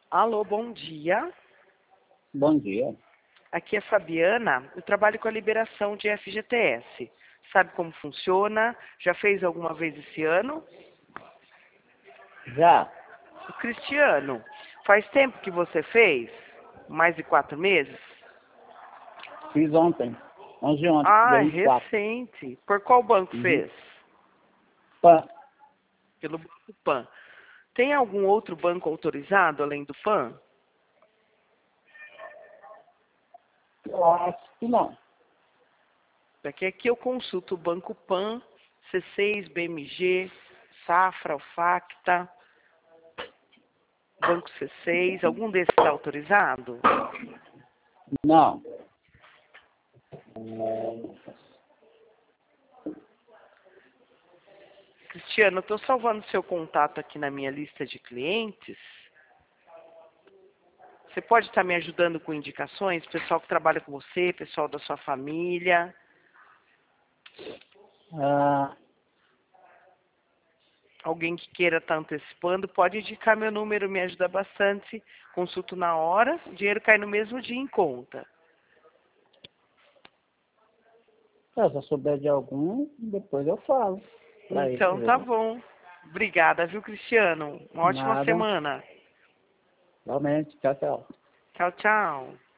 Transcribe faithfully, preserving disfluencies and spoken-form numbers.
Alô, bom dia. Bom dia. Aqui é Fabiana. Eu trabalho com a liberação de F G T S. Sabe como funciona? Já fez alguma vez esse ano? Já O Cristiano, faz tempo que você fez? Mais de quatro meses? fiz ontem. onze de ontem, Ah, dia é vinte e quatro. recente. Por qual banco Uhum. fez? Pá, Pelo Banco Pan. Tem algum outro banco autorizado além do Pan? eu acho que não. Porque aqui eu consulto o Banco Pan, C seis, B M G, Safra, Facta, Banco C seis. Algum desses está autorizado? Não. Cristiano, eu estou salvando seu contato aqui na minha lista de clientes. Você pode estar me ajudando com indicações? Pessoal que trabalha com você, pessoal da sua família. Ah, Alguém que queira estar antecipando, pode indicar meu número, me ajuda bastante. Consulto na hora, o dinheiro cai no mesmo dia em conta. se eu souber de algum, depois eu falo. Pra ele, Então tá viu? bom. Obrigada, viu, Cristiano? Uma ótima Nada. semana. Realmente. Tchau, tchau. Tchau, tchau.